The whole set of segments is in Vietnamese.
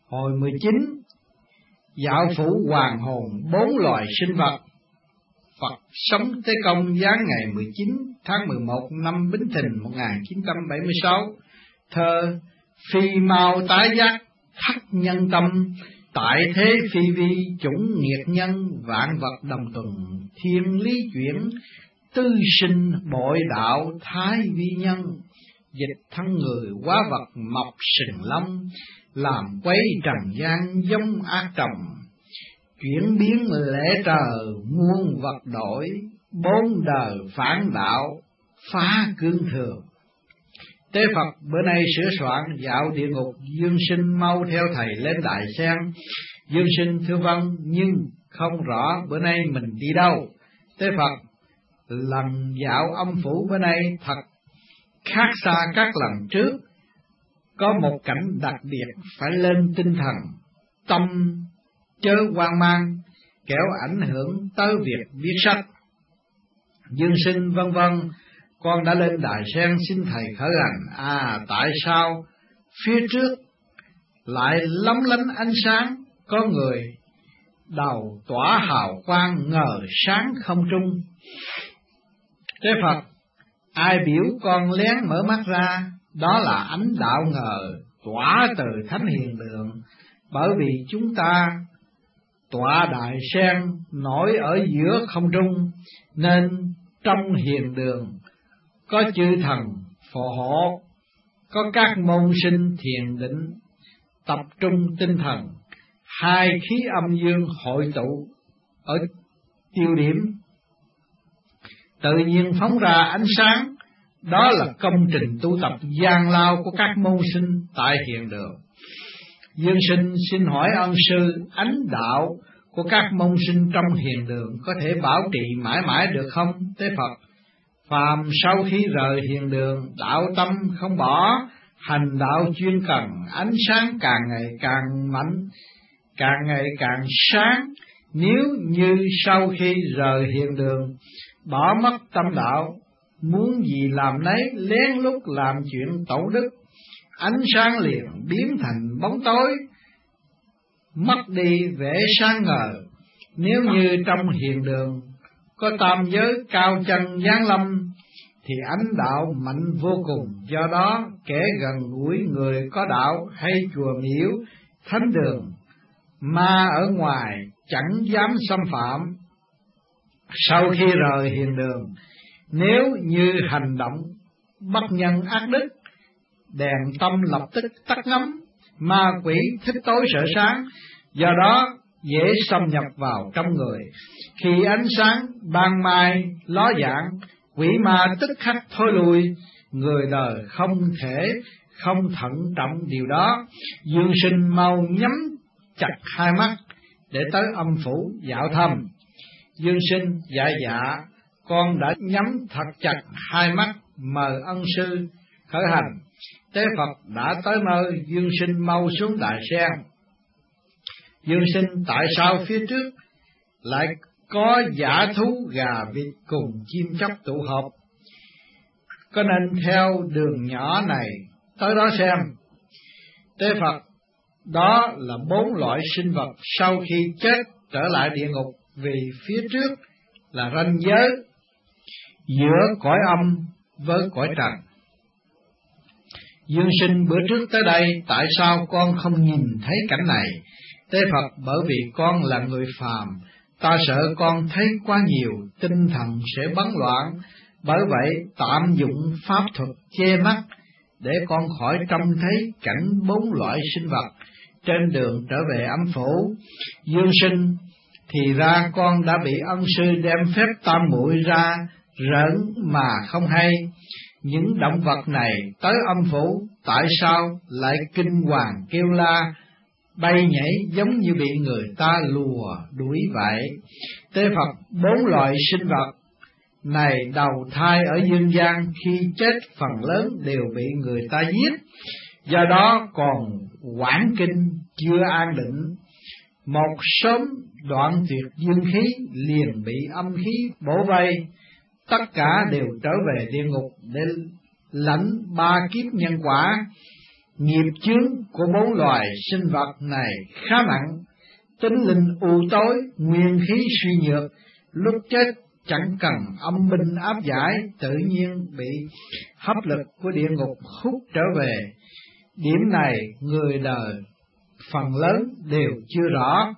Hồi 19, dạo phủ hoàng hồn 4 loài sinh vật. Phật sống Tế Công giáng ngày 19 tháng 11 năm Bính Thìn 1976. Thơ phi mau tái giác khắc nhân tâm, tại thế phi vi chủng nghiệt nhân, vạn vật đồng tuần thiên lý chuyển, tư sinh bội đạo thái vi nhân. Dịch thân người hóa vật mọc sừng lông, làm quấy trần gian giống ác trồng. Chuyển biến lễ trời muôn vật đổi, 4 đời phản đạo phá cương thường. Tế Phật bữa nay sửa soạn dạo địa ngục, Dương Sinh mau theo thầy lên Đại Sen. Dương Sinh thưa vâng, nhưng không rõ bữa nay mình đi đâu. Tế Phật, lần dạo âm phủ bữa nay thật khác xa các lần trước, có một cảnh đặc biệt phải lên tinh thần, tâm chớ hoang mang, kẻo ảnh hưởng tới việc viết sách. Dương Sinh vân vân, con đã lên Đài Sen xin thầy khởi hành. Tại sao phía trước lại lóng lánh ánh sáng, có người đầu tỏa hào quang ngời sáng không trung? Thế Phật, ai biểu con lén mở mắt ra, đó là ánh đạo ngời tỏa từ thánh hiền đường. Bởi vì chúng ta tọa Đại Sen nổi ở giữa không trung, nên trong hiền đường có chư thần phù hộ, có các môn sinh thiền định tập trung tinh thần, hai khí âm dương hội tụ ở tiêu điểm, tự nhiên phóng ra ánh sáng. Đó là công trình tu tập gian lao của các môn sinh tại hiền đường. Dương Sinh xin hỏi ân sư, ánh đạo của các môn sinh trong hiền đường có thể bảo trì mãi mãi được không? Tế Phật, phàm sau khi rời hiền đường, đạo tâm không bỏ, hành đạo chuyên cần, ánh sáng càng ngày càng mạnh, càng ngày càng sáng. Nếu như sau khi rời hiền đường bỏ mất tâm đạo, muốn gì làm nấy, lén lút làm chuyện tẩu đức, ánh sáng liền biến thành bóng tối, mất đi vẻ sáng ngời. Nếu như trong hiền đường có tam giới cao chân giáng lâm, thì ánh đạo mạnh vô cùng. Do đó kẻ gần gũi người có đạo hay chùa miếu thánh đường, ma ở ngoài chẳng dám xâm phạm. Sau khi rời hiền đường, nếu như hành động bất nhân ác đức, đèn tâm lập tức tắt ngấm, ma quỷ thích tối sợ sáng, do đó dễ xâm nhập vào trong người. Khi ánh sáng ban mai ló dạng, quỷ ma tức khắc thối lui. Người đời không thể không thận trọng điều đó. Dương Sinh mau nhắm chặt hai mắt để tới âm phủ dạo thăm. Dương Sinh dạ, con đã nhắm thật chặt hai mắt, mời ân sư khởi hành. Tế Phật đã tới nơi, Dương Sinh mau xuống Đại Sen. Dương Sinh, tại sao phía trước lại có dã thú gà vịt cùng chim chóc tụ họp? Có nên theo đường nhỏ này tới đó xem? Tế Phật, đó là 4 loại sinh vật sau khi chết trở lại địa ngục, vì phía trước là ranh giới giữa cõi âm với cõi trần. Dương Sinh, bữa trước tới đây, tại sao con không nhìn thấy cảnh này? Tế Phật, bởi vì con là người phàm, ta sợ con thấy quá nhiều, tinh thần sẽ bấn loạn. Bởi vậy tạm dụng pháp thuật che mắt, để con khỏi trông thấy cảnh 4 loại sinh vật trên đường trở về âm phủ. Dương Sinh, thì ra con đã bị ân sư đem phép tam muội ra rỡn mà không hay. Những động vật này tới âm phủ, tại sao lại kinh hoàng kêu la, bay nhảy giống như bị người ta lùa đuổi vậy? Tế Phật, 4 loại sinh vật này đầu thai ở dương gian, khi chết phần lớn đều bị người ta giết, do đó còn quản kinh chưa an định. Một sớm đoạn tuyệt dương khí, liền bị âm khí bổ vây, tất cả đều trở về địa ngục để lãnh 3 kiếp nhân quả. Nghiệp chướng của bốn loài sinh vật này khá nặng, tính linh u tối, nguyên khí suy nhược, lúc chết chẳng cần âm binh áp giải, tự nhiên bị hấp lực của địa ngục hút trở về. Điểm này người đời phần lớn đều chưa rõ.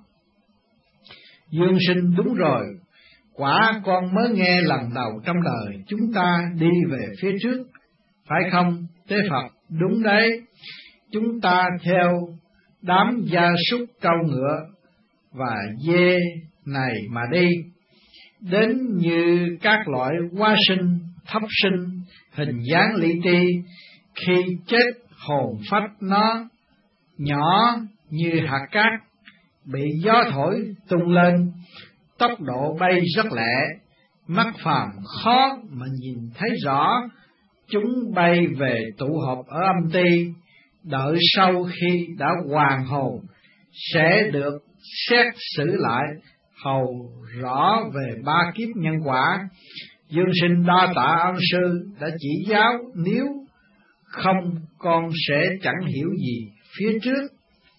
Dương sinh đúng rồi, quả con mới nghe lần đầu trong đời chúng ta đi về phía trước, phải không Tế Phật? Đúng đấy, chúng ta theo đám gia súc trâu ngựa và dê này mà đi, đến như các loại hóa sinh, thấp sinh, hình dáng li ti, khi chết hồn phách nó nhỏ như hạt cát, bị gió thổi tung lên, tốc độ bay rất lẹ, mắt phàm khó mà nhìn thấy rõ. Chúng bay về tụ họp ở âm ti, đợi sau khi đã hoàn hồn sẽ được xét xử lại, hầu rõ về ba kiếp nhân quả. Dương sinh đa tạ ân sư đã chỉ giáo, nếu không con sẽ chẳng hiểu gì phía trước.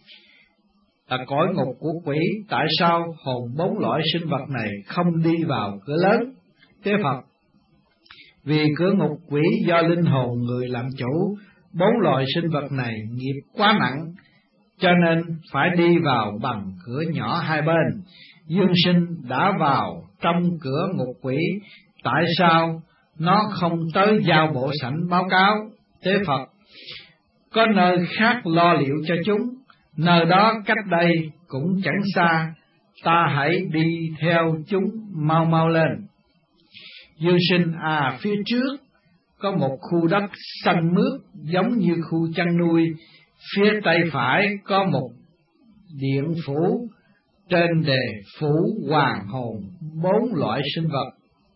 Là cõi ngục của quỷ, tại sao hồn bốn loại sinh vật này không đi vào cửa lớn? Tế Phật, vì cửa ngục quỷ do linh hồn người làm chủ, bốn loại sinh vật này nghiệp quá nặng, cho nên phải đi vào bằng cửa nhỏ hai bên. Dương sinh đã vào trong cửa ngục quỷ, tại sao nó không tới giao bộ sảnh báo cáo? Tế Phật, có nơi khác lo liệu cho chúng, nơi đó cách đây cũng chẳng xa, ta hãy đi theo chúng mau mau lên. Dương sinh phía trước có một khu đất xanh mướt giống như khu chăn nuôi, phía tây phải có một điện phủ, trên đề phủ hoàng hồn bốn loại sinh vật.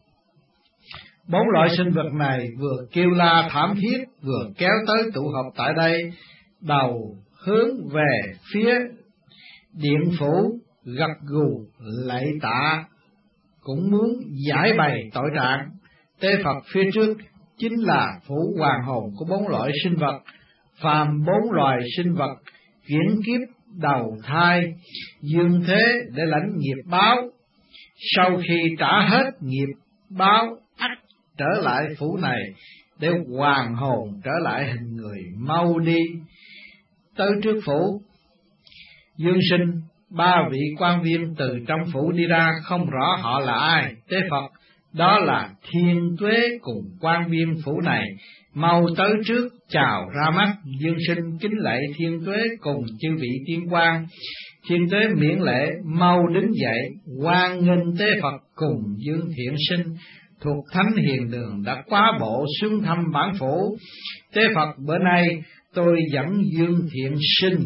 Bốn loại sinh vật này vừa kêu la thảm thiết, vừa kéo tới tụ họp tại đây, đầu hướng về phía điện phủ, gật gù lạy tạ, cũng muốn giải bày tội trạng. Tế Phật, phía trước chính là phủ hoàng hồn của bốn loại sinh vật. Phàm bốn loài sinh vật chuyển kiếp đầu thai dương thế để lãnh nghiệp báo, sau khi trả hết nghiệp báo ắt trở lại phủ này để hoàn hồn trở lại hình người. Mau đi tới trước phủ. Dương sinh, ba vị quan viên từ trong phủ đi ra, không rõ họ là ai. Tế Phật, đó là Thiên Tuế cùng quan viên phủ này, mau tới trước chào ra mắt. Dương sinh kính lạy Thiên Tuế cùng chư vị tiên quan. Thiên Tuế miễn lễ mau đứng dậy, hoan nghênh Tế Phật cùng Dương Thiện Sinh thuộc Thánh Hiền Đường đã quá bộ xuống thăm bản phủ. Tế Phật, bữa nay tôi dẫn Dương Thiện Sinh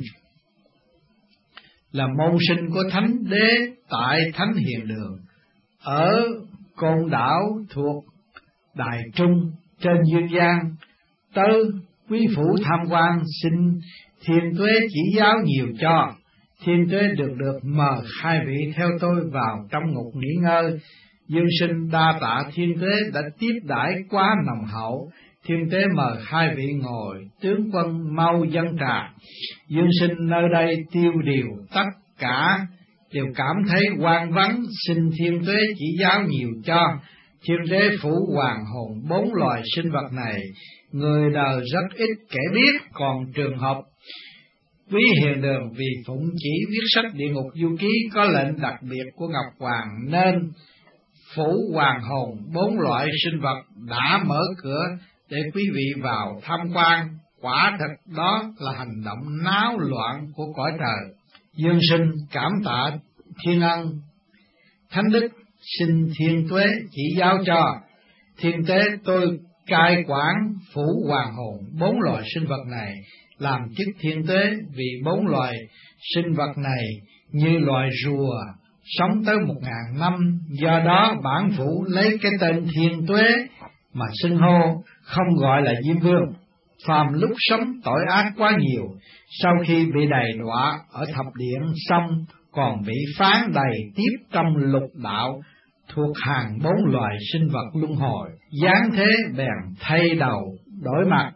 là môn sinh của Thánh Đế tại Thánh Hiền Đường ở Côn Đảo thuộc Đài Trung trên dương gian tới quý phủ tham quan, xin Thiên Tuế chỉ giáo nhiều cho. Thiên Tuế được mời hai vị theo tôi vào trong ngục nghỉ ngơi. Dương sinh đa tạ Thiên Tuế đã tiếp đãi quá nồng hậu. Thiên Tuế mời hai vị ngồi, tướng quân mau dâng trà. Dương sinh nơi đây tiêu điều tất cả đều cảm thấy hoang vắng, xin Thiên Tuế chỉ giáo nhiều cho. Thiên Tuế phủ hoàng hồn bốn loài sinh vật này, người đời rất ít kẻ biết, còn trường học quý Hiền Đường vì phụng chỉ viết sách Địa Ngục Du Ký có lệnh đặc biệt của Ngọc Hoàng, nên phủ hoàng hồn bốn loại sinh vật đã mở cửa để quý vị vào tham quan. Quả thật đó là hành động náo loạn của cõi trời. Dương sinh cảm tạ Thiên Ân. Thánh Đức xin Thiên Tuế chỉ giáo cho. Thiên Tuế, tôi cai quản phủ hoàng hồn bốn loài sinh vật này, làm chức Thiên Tuế vì bốn loài sinh vật này như loài rùa sống tới 1000 năm, do đó bản phủ lấy cái tên Thiên Tuế mà xưng hô, không gọi là Diêm Vương. Phàm lúc sống tội ác quá nhiều, sau khi bị đầy đọa ở thập điện xong còn bị phán đầy tiếp trong lục đạo, thuộc hàng bốn loài sinh vật luân hồi. Giáng thế bèn thay đầu đổi mặt,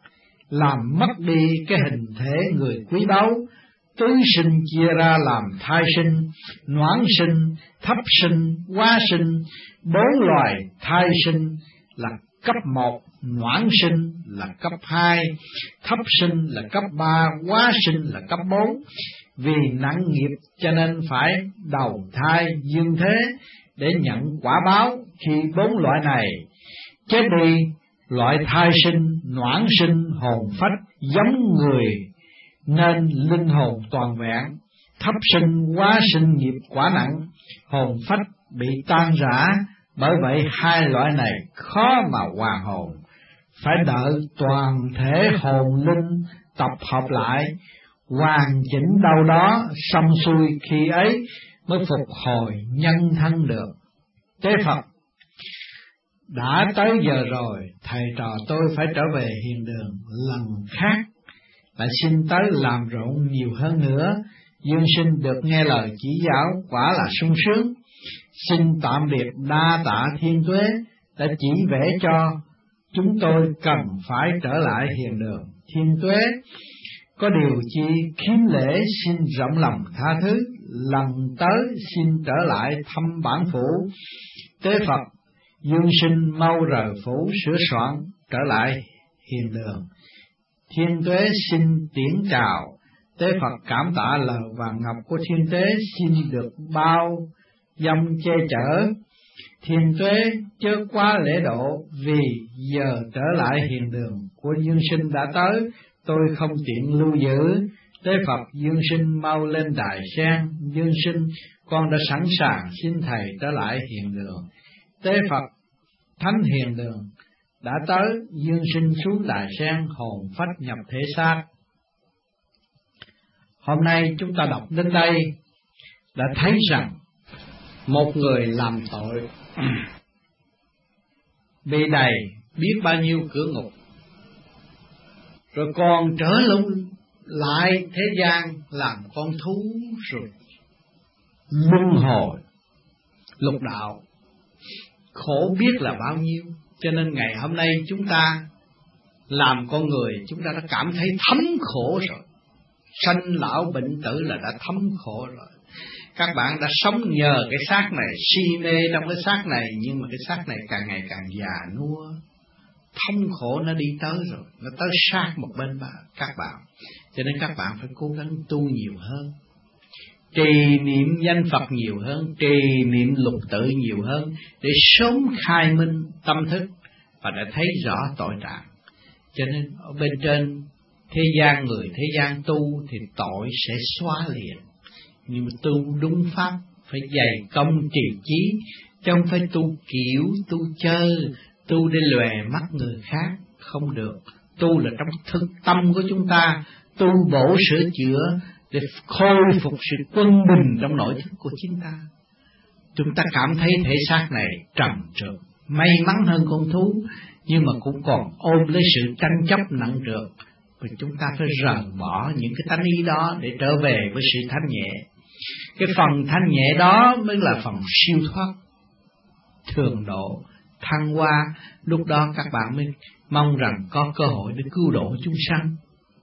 làm mất đi cái hình thể người quý báu. Tứ sinh chia ra làm thai sinh, noãn sinh, thấp sinh, hóa sinh. 4 loài thai sinh là cấp 1, noãn sinh là cấp 2, thấp sinh là cấp 3, hóa sinh là cấp 4. Vì nặng nghiệp cho nên phải đầu thai dương thế để nhận quả báo khi 4 loại này chết đi. Loại thai sinh, noãn sinh, hồn phách giống người nên linh hồn toàn vẹn. Thấp sinh, hóa sinh nghiệp quả nặng, hồn phách bị tan rã. Bởi vậy 2 loại này khó mà hòa hồn, phải đợi toàn thể hồn linh tập hợp lại, hoàn chỉnh đâu đó xong xuôi, khi ấy mới phục hồi nhân thân được. Tế Phật, đã tới giờ rồi, thầy trò tôi phải trở về hiền đường lần khác, lại xin tới làm rộn nhiều hơn nữa. Dương sinh được nghe lời chỉ giáo quả là sung sướng. Xin tạm biệt, đa tạ Thiên Tuế đã chỉ vẽ cho chúng tôi cần phải trở lại hiền đường. Thiên Tuế có điều chi khiếm lễ xin rộng lòng tha thứ, lần tới xin trở lại thăm bản phủ. Tế Phật, Dương sinh mau rời phủ sửa soạn trở lại hiền đường. Thiên Tuế xin tiễn chào. Tế Phật cảm tạ lời vàng ngọc của Thiên Tuế, xin được bao dâm che chở. Thiên Tuế chớ quá lễ độ, vì giờ trở lại hiền đường của Dương sinh đã tới, tôi không tiện lưu giữ. Tế Phật, Dương sinh mau lên đài sen. Dương sinh, con đã sẵn sàng, xin thầy trở lại hiền đường. Tế Phật, thánh hiền đường đã tới. Dương sinh xuống đài sen, hồn phách nhập thể xác. Hôm nay chúng ta đọc đến đây đã thấy rằng một người làm tội bị đầy biết bao nhiêu cửa ngục, rồi còn trở lại thế gian làm con thú, rồi luân hồi lục đạo, khổ biết là bao nhiêu. Cho nên ngày hôm nay chúng ta làm con người, chúng ta đã cảm thấy thấm khổ rồi. Sanh lão bệnh tử là đã thấm khổ rồi. Các bạn đã sống nhờ cái xác này, si mê trong cái xác này, nhưng mà cái xác này càng ngày càng già nua, thấm khổ nó đi tới rồi, nó tới sát một bên các bạn. Cho nên các bạn phải cố gắng tu nhiều hơn, trì niệm danh Phật nhiều hơn, trì niệm lục tự nhiều hơn, để sớm khai minh tâm thức và để thấy rõ tội trạng. Cho nên ở bên trên thế gian, người thế gian tu thì tội sẽ xóa liền, nhưng mà tu đúng pháp phải dày công trì chí, chứ không phải tu kiểu tu chơi, tu để lòe mắt người khác, không được. Tu là trong thực tâm của chúng ta, tu bổ sửa chữa để khôi phục sự quân bình trong nội thức của chính ta. Chúng ta cảm thấy thể xác này trầm trược, may mắn hơn con thú, nhưng mà cũng còn ôm lấy sự tranh chấp nặng trược. Và chúng ta phải rời bỏ những cái tánh ý đó để trở về với sự thanh nhẹ. Cái phần thanh nhẹ đó mới là phần siêu thoát, thường độ, thăng hoa. Lúc đó các bạn mới mong rằng có cơ hội để cứu độ chúng sanh.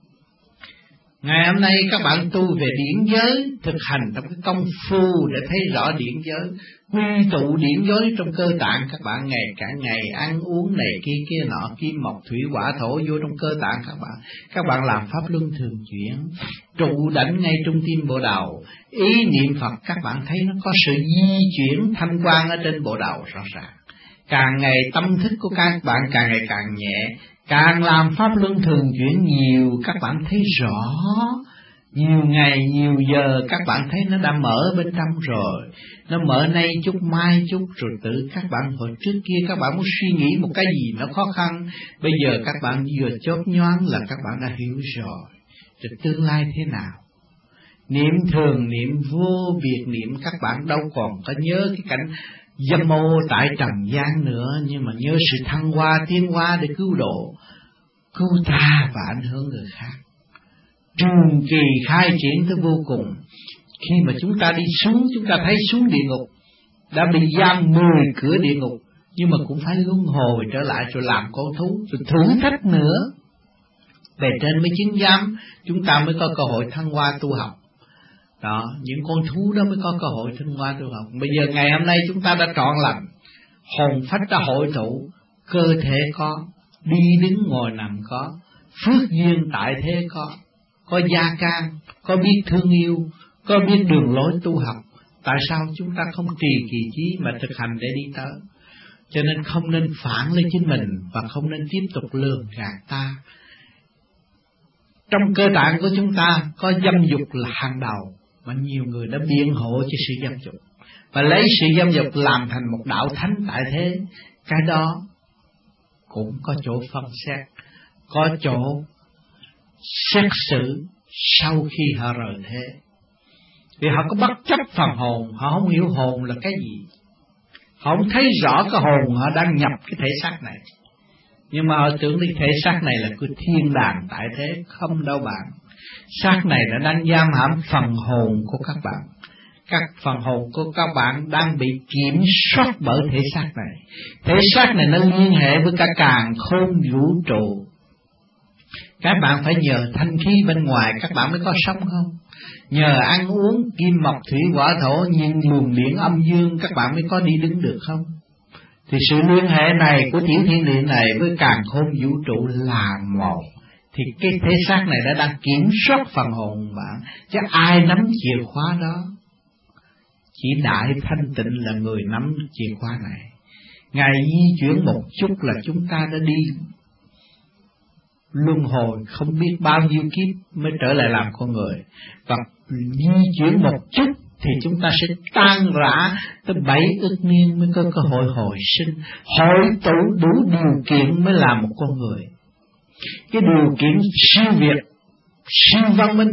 Ngày hôm nay các bạn tu về điển giới, thực hành trong cái công phu để thấy rõ điển giới, quy tụ điển giới trong cơ tạng các bạn, ngày cả ngày ăn uống này kia nọ, kim mộc thủy hỏa thổ vô trong cơ tạng các bạn. Các bạn làm pháp luân thường chuyển, trụ đảnh ngay trung tim bộ đầu, ý niệm Phật, các bạn thấy nó có sự di chuyển thanh quan ở trên bộ đầu rõ ràng. Càng ngày tâm thức của các bạn càng ngày càng nhẹ, càng làm pháp luân thường chuyển nhiều, các bạn thấy rõ. Nhiều ngày, nhiều giờ các bạn thấy nó đã mở bên trong rồi. Nó mở nay chút, mai chút, rồi tự các bạn hồi trước kia các bạn muốn suy nghĩ một cái gì nó khó khăn. Bây giờ các bạn vừa chót nhoáng là các bạn đã hiểu rồi. Rồi tương lai thế nào? Niệm thường, niệm vô biệt niệm, các bạn đâu còn có nhớ cái cảnh dâm ô tại trần gian nữa, nhưng mà nhớ sự thăng hoa, tiến hóa để cứu độ, cứu ta và ảnh hưởng người khác. Trường kỳ khai triển tới vô cùng. Khi mà chúng ta đi xuống, chúng ta thấy xuống địa ngục, đã bị giam 10 cửa địa ngục, nhưng mà cũng phải luân hồi trở lại rồi làm con thú, rồi thử thách nữa. bề trên mới chứng giám, chúng ta mới có cơ hội thăng hoa tu học. Đó, những con thú đó mới có cơ hội thăng hoa tu học. Bây giờ ngày hôm nay chúng ta đã trọn lành, hồn phách đã hội tụ, cơ thể đi đứng ngồi nằm phước duyên tại thế có gia can, có biết thương yêu, có biết đường lối tu học. Tại sao chúng ta không trì kỳ chí mà thực hành để đi tới? Cho nên không nên phản lên chính mình và không nên tiếp tục lường gạt ta. Trong cơ tạng của chúng ta có dâm dục là hàng đầu, mà nhiều người đã biện hộ cho sự dâm dục và lấy sự dâm dục làm thành một đạo thánh tại thế. Cái đó cũng có chỗ phân xét, có chỗ xét xử sau khi họ rời thế. Vì họ có bất chấp phần hồn, họ không hiểu hồn là cái gì, họ không thấy rõ cái hồn họ đang nhập cái thể xác này. Nhưng mà họ tưởng cái thể xác này là cái thiên đàng tại thế. Không đâu bạn. Xác này đã đang giam hãm phần hồn của các bạn. Các phần hồn của các bạn đang bị kiểm soát bởi thể xác này. Thể xác này nó liên hệ với cả càn khôn vũ trụ. Các bạn phải nhờ thanh khí bên ngoài các bạn mới có sống không? Nhờ ăn uống kim mộc thủy hỏa thổ nhiên luồng điển âm dương các bạn mới có đi đứng được không? Thì sự liên hệ này của tiểu thiên địa này với càn khôn vũ trụ là một. Thì cái thể xác này đã đang kiểm soát phần hồn bạn. Chứ ai nắm chìa khóa đó? Chỉ Đại Thanh Tịnh là người nắm chìa khóa này. Ngài di chuyển một chút là chúng ta đã đi luân hồi không biết bao nhiêu kiếp mới trở lại làm con người. Và di chuyển một chút thì chúng ta sẽ tan rã tới 7 ức niên mới có cơ hội hồi sinh. Hội tụ đủ điều kiện mới làm một con người. Cái điều kiện siêu việt, siêu văn minh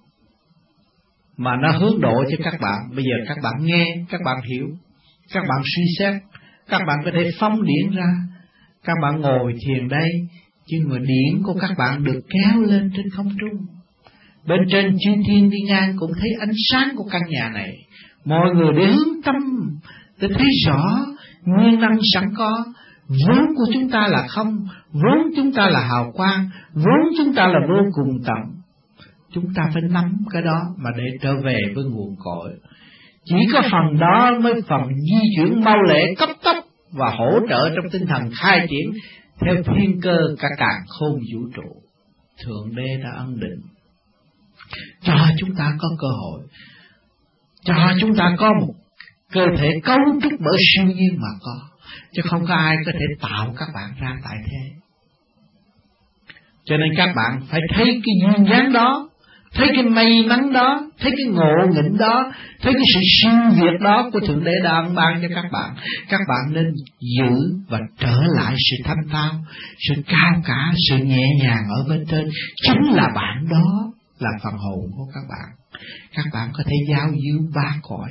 mà nó hướng độ cho các bạn. Bây giờ các bạn nghe, các bạn hiểu, các bạn suy xét, các bạn có thể phóng điển ra. Các bạn ngồi thiền đây, chứ người điển của các bạn được kéo lên trên không trung. Bên trên chư thiên đi ngang cũng thấy ánh sáng của căn nhà này. Mọi người để hướng tâm để thấy rõ nguyên năng sẵn có. Vốn của chúng ta là không, vốn chúng ta là hào quang, vốn chúng ta là vô cùng tận. Chúng ta phải nắm cái đó mà để trở về với nguồn cội. Chỉ có phần đó mới phần di chuyển mau lẹ cấp tốc và hỗ trợ trong tinh thần khai triển theo thiên cơ cả càn khôn vũ trụ. Thượng Đế đã ân định cho chúng ta có cơ hội, cho chúng ta có một cơ thể cấu trúc bởi siêu nhiên mà có, chứ không có ai có thể tạo các bạn ra tại thế. Cho nên các bạn phải thấy cái duyên dáng đó, thấy cái may mắn đó, thấy cái ngộ nghĩnh đó, thấy cái sự siêu việt đó của Thượng Đế đã ân ban cho các bạn. Các bạn nên giữ và trở lại sự thanh tao, sự cao cả, sự nhẹ nhàng ở bên trên. Chính là bạn đó là phần hồn của các bạn. Các bạn có thể giao du ba cõi.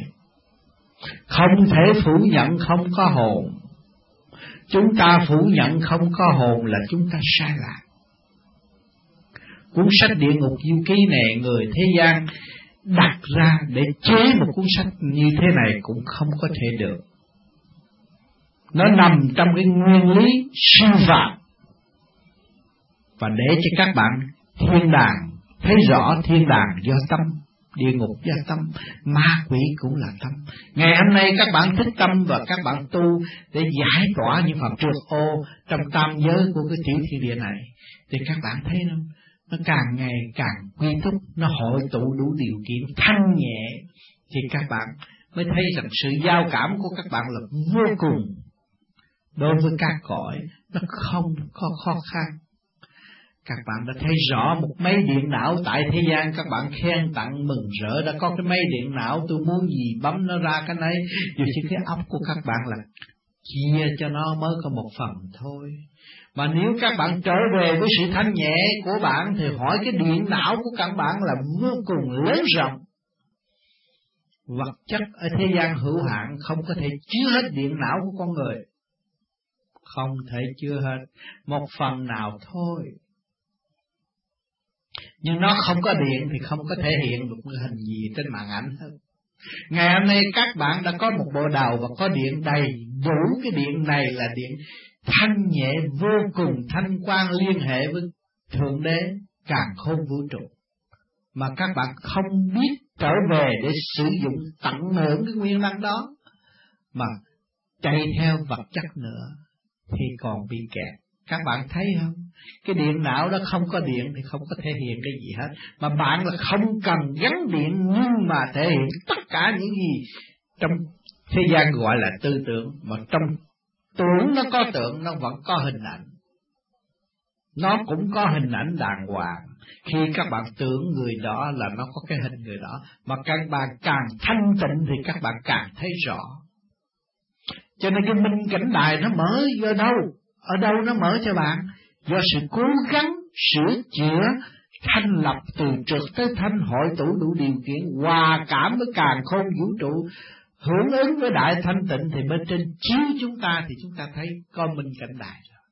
Không thể phủ nhận không có hồn. Chúng ta phủ nhận không có hồn là chúng ta sai lạc. Cuốn sách Địa Ngục Du Ký này người thế gian đặt ra để chế một cuốn sách như thế này cũng không có thể được. Nó nằm trong cái nguyên lý siêu phàm. Và để cho các bạn thiên đàng thấy rõ thiên đàng do tâm, địa ngục do tâm, ma quỷ cũng là tâm. Ngày hôm nay các bạn thích tâm và các bạn tu để giải tỏa những phần trượt ô trong tam giới của cái tiểu thiên địa này, thì các bạn thấy không? Nó càng ngày càng quy túc, nó hội tụ đủ điều kiện thanh nhẹ, thì các bạn mới thấy rằng sự giao cảm của các bạn là vô cùng. Đối với các cõi, nó không có khó khăn. Các bạn đã thấy rõ một máy điện não tại thế gian, các bạn khen tặng mừng rỡ đã có cái máy điện não, tôi muốn gì bấm nó ra cái này. Dù chỉ cái óc của các bạn là chia cho nó mới có một phần thôi. Mà nếu các bạn trở về với sự thanh nhẹ của bạn thì hỏi cái điện não của các bạn là vô cùng lớn rộng. Vật chất ở thế gian hữu hạn không có thể chứa hết điện não của con người. Không thể chứa hết, một phần nào thôi. Nhưng nó không có điện thì không có thể hiện được một hình gì trên màn ảnh hết. Ngày hôm nay các bạn đã có một bộ đầu và có điện đầy đủ. Cái điện này là điện thanh nhẹ vô cùng, thanh quan liên hệ với Thượng Đế. càn khôn vũ trụ, mà các bạn không biết trở về để sử dụng tận hưởng cái nguyên năng đó, mà chạy theo vật chất nữa thì còn bị kẹt. Các bạn thấy không? Cái điện não đó không có điện thì không có thể hiện cái gì hết. Mà bạn là không cần gắn điện nhưng mà thể hiện tất cả những gì trong thế gian gọi là tư tưởng. Mà trong tưởng nó có tưởng, nó vẫn có hình ảnh. Nó cũng có hình ảnh đàng hoàng. Khi các bạn tưởng người đó là nó có cái hình người đó. Mà các bạn càng thanh tịnh thì các bạn càng thấy rõ. Cho nên cái minh cảnh đài nó mở do đâu? Ở đâu nó mở cho bạn? Do sự cố gắng sửa chữa, thanh lập từ trượt tới thanh, hội tụ đủ điều kiện, hòa cảm với càn khôn vũ trụ, hưởng ứng với đại thanh tịnh, thì bên trên chiếu chúng ta thì chúng ta thấy có minh cảnh đài rồi.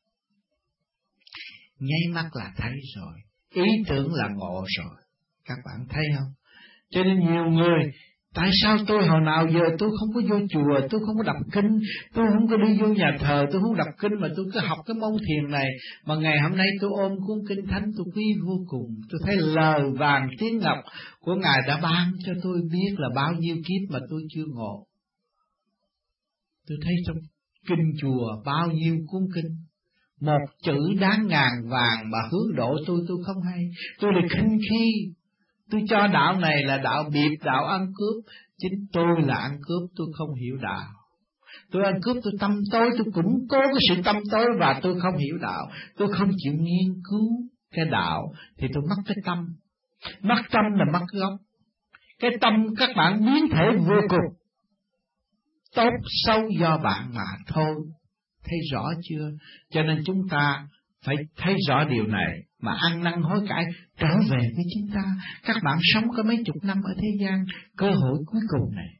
Nháy mắt là thấy rồi, ý tưởng là ngộ rồi. Các bạn thấy không? Cho nên nhiều người, tại sao tôi hồi nào giờ tôi không có vô chùa, tôi không có đọc kinh, tôi không có đi vô nhà thờ, tôi không đọc kinh, mà tôi cứ học cái môn thiền này, mà ngày hôm nay tôi ôm cuốn kinh thánh tôi quý vô cùng. Tôi thấy lời vàng tiếng ngọc của Ngài đã ban cho tôi biết là bao nhiêu kiếp mà tôi chưa ngộ. Tôi thấy trong kinh chùa bao nhiêu cuốn kinh, một chữ đáng ngàn vàng mà hướng độ tôi không hay. Tôi là khinh khi, tôi cho đạo này là đạo biệt, đạo ăn cướp. Chính tôi là ăn cướp, tôi không hiểu đạo. Tôi ăn cướp, tôi tâm tối, tôi củng cố cái sự tâm tối và tôi không hiểu đạo. Tôi không chịu nghiên cứu cái đạo thì tôi mất cái tâm. Mất tâm là mất gốc. Cái tâm các bạn biến thể vô cùng, tốt xấu do bạn mà thôi. Thấy rõ chưa? Cho nên chúng ta phải thấy rõ điều này mà ăn năn hối cải trở về với chúng ta. Các bạn sống có mấy chục năm ở thế gian, cơ hội cuối cùng này.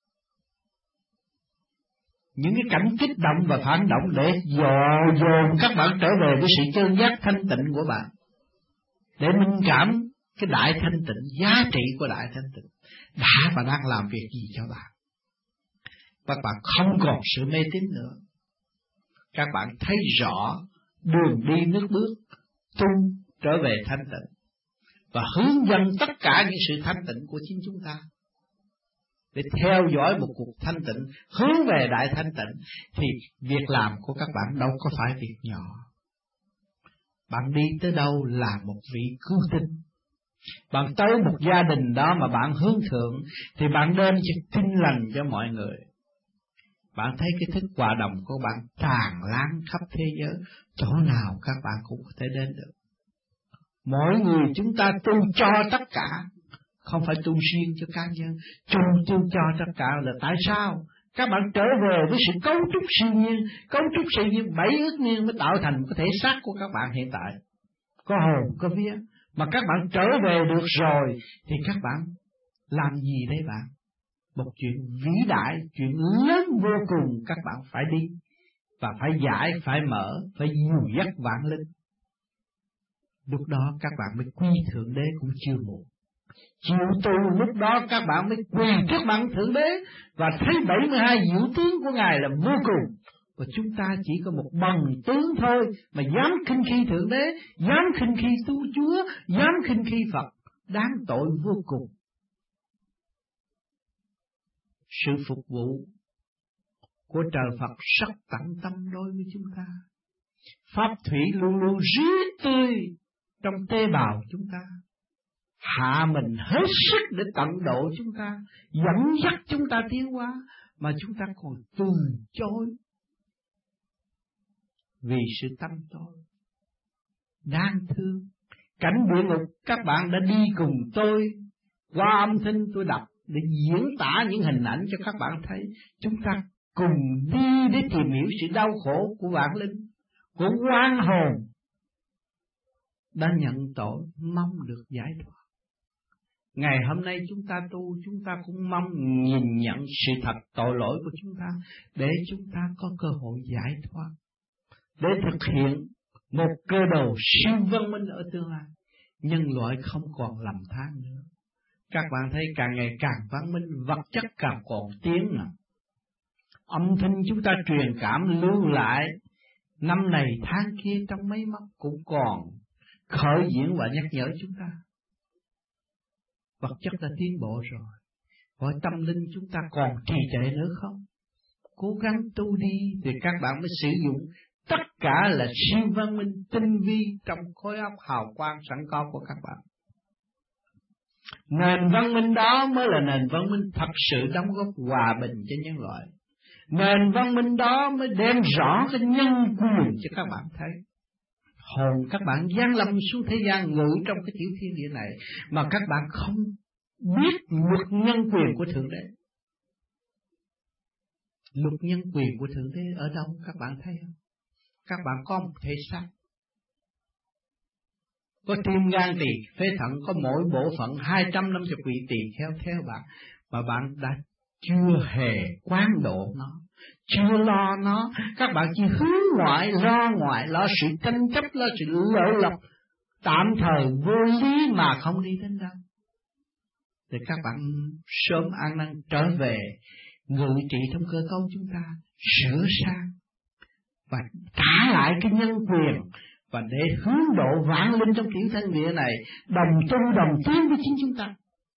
Những cái cảnh kích động và phản động để dồn các bạn trở về với sự chân giác thanh tịnh của bạn, để minh cảm cái đại thanh tịnh, giá trị của đại thanh tịnh đã và đang làm việc gì cho bạn. Các bạn không còn sự mê tín nữa. Các bạn thấy rõ đường đi nước bước, tu trở về thanh tịnh và hướng dẫn tất cả những sự thanh tịnh của chính chúng ta để theo dõi một cuộc thanh tịnh, hướng về đại thanh tịnh. Thì việc làm của các bạn đâu có phải việc nhỏ. Bạn đi tới đâu là một vị cứu tinh. Bạn tới một gia đình đó mà bạn hướng thượng thì bạn đem cho tin lành cho mọi người. Bạn thấy cái thức hòa đồng của bạn tràn lan khắp thế giới, chỗ nào các bạn cũng có thể đến được. Mỗi người chúng ta tu cho tất cả, không phải tu riêng cho cá nhân, tu cho tất cả là tại sao? Các bạn trở về với sự cấu trúc siêu nhiên, cấu trúc siêu nhiên 7 ức niên mới tạo thành cái thể xác của các bạn hiện tại. Có hồn, có vía, mà các bạn trở về được rồi thì các bạn làm gì đây bạn? Một chuyện vĩ đại, chuyện lớn vô cùng các bạn phải đi, và phải giải, phải mở, phải dìu dắt vạn linh. Lúc đó các bạn mới quy Thượng Đế cũng chưa muộn. Chịu tu lúc đó các bạn mới quỳ trước mặt Thượng Đế và thấy 72 diệu tướng của Ngài là vô cùng. Và chúng ta chỉ có một bằng tướng thôi mà dám khinh khi Thượng Đế, dám khinh khi tu Chúa, dám khinh khi Phật, đáng tội vô cùng. Sự phục vụ của trời Phật rất tận tâm đối với chúng ta. Pháp thủy luôn luôn ríu tươi trong tế bào chúng ta, hạ mình hết sức để tận độ chúng ta, dẫn dắt chúng ta tiến hóa, mà chúng ta còn từ chối vì sự tâm tối. Đáng thương, cảnh địa ngục các bạn đã đi cùng tôi, qua âm thanh tôi đọc để diễn tả những hình ảnh cho các bạn thấy. Chúng ta cùng đi để tìm hiểu sự đau khổ của vạn linh, của oan hồn đã nhận tội, mong được giải thoát. Ngày hôm nay chúng ta tu, chúng ta cũng mong nhìn nhận sự thật tội lỗi của chúng ta để chúng ta có cơ hội giải thoát, để thực hiện một cơ đồ siêu văn minh ở tương lai. Nhân loại không còn lầm than nữa. Các bạn thấy càng ngày càng văn minh, vật chất càng còn tiến nào. Âm thanh chúng ta truyền cảm lưu lại năm này tháng kia trong mấy mắt cũng còn. khởi diễn và nhắc nhở chúng ta. Vật chất đã tiến bộ rồi, hỏi tâm linh chúng ta còn trì trệ nữa không? Cố gắng tu đi thì các bạn mới sử dụng tất cả là siêu văn minh tinh vi trong khối óc hào quang sẵn có của các bạn. Nền văn minh đó mới là nền văn minh thật sự đóng góp hòa bình cho nhân loại. Nền văn minh đó mới đem rõ cái nhân quyền cho các bạn thấy. Hồn các bạn giáng lâm xuống thế gian ngự trong cái tiểu thiên địa này mà các bạn không biết luật nhân quyền của Thượng Đế. Luật nhân quyền của Thượng Đế ở đâu các bạn thấy không? Các bạn có một thể xác, có tim gan tỳ phế thận, có mỗi bộ phận 250 vị tỳ kheo theo bạn, mà bạn đã chưa hề quán độ nó, chưa lo nó. Các bạn chỉ hướng ngoại, lo sự tranh chấp, lo sự lợi lộc tạm thời vô lý mà không đi đến đâu. Thì các bạn sớm ăn năn trở về ngự trị trong cơ cấu chúng ta, sửa sang và trả lại cái nhân quyền, và để hướng độ vạn linh trong tiểu thiên địa này đồng tu đồng tiến với chính chúng ta.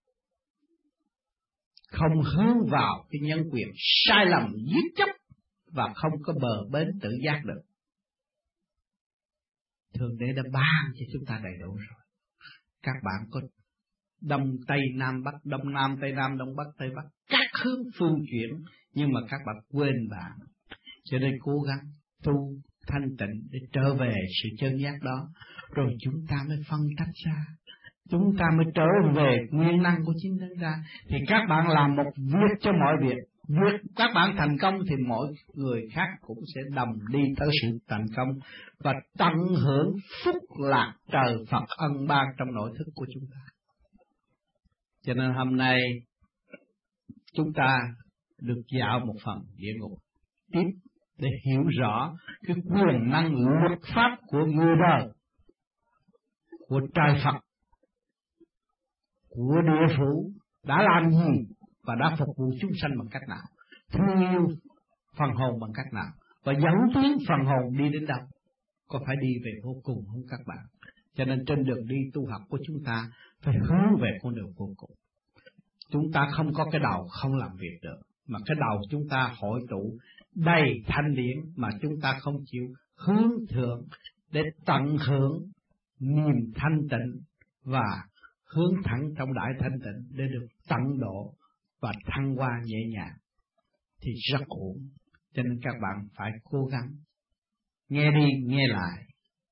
Không hướng vào cái nhân quyền sai lầm giết chóc và không có bờ bến tự giác được. Thượng Đế đã ban cho chúng ta đầy đủ rồi. Các bạn có Đông Tây Nam Bắc, Đông Nam Tây Nam, Đông Bắc Tây Bắc, các hướng phương chuyển, nhưng mà các bạn quên bạn. Cho nên cố gắng tu thanh tịnh để trở về sự chân giác đó, rồi chúng ta mới phân tách ra, chúng ta mới trở về nguyên năng của chính chúng ta. Thì các bạn làm một việc cho mọi việc, việc các bạn thành công thì mọi người khác cũng sẽ đồng đi tới sự thành công và tận hưởng phúc lạc trời Phật ân ban trong nội thức của chúng ta. Cho nên hôm nay chúng ta được dạo một phần địa ngục tiếp để hiểu rõ cái quyền năng luật pháp của người đời, của trời Phật, của địa phủ đã làm gì và đã phục vụ chúng sanh bằng cách nào, thương yêu phần hồn bằng cách nào, và dẫn tiến phần hồn đi đến đâu. Có phải đi về vô cùng không các bạn? Cho nên trên đường đi tu học của chúng ta phải hướng về con đường vô cùng. Chúng ta không có cái đầu không làm việc được, mà cái đầu chúng ta hội tụ đầy thanh điển mà chúng ta không chịu hướng thượng để tận hưởng niềm thanh tịnh và hướng thẳng trong đại thanh tịnh để được tận độ và thăng hoa nhẹ nhàng thì rất ổn. Cho nên các bạn phải cố gắng nghe đi nghe lại.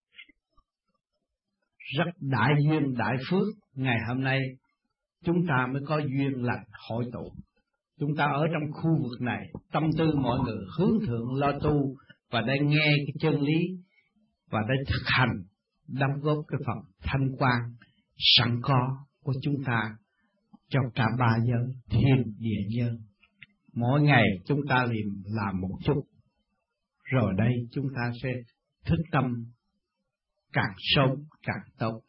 Rất đại duyên đại phước, ngày hôm nay chúng ta mới có duyên lành hội tụ. Chúng ta ở trong khu vực này, tâm tư mọi người hướng thượng lo tu và để nghe cái chân lý và để thực hành, đóng góp cái phần thanh quan sẵn có của chúng ta cho cả ba giới thiên địa nhân. Mỗi ngày chúng ta liền làm một chút, rồi đây chúng ta sẽ thức tâm càng sớm càng tốt.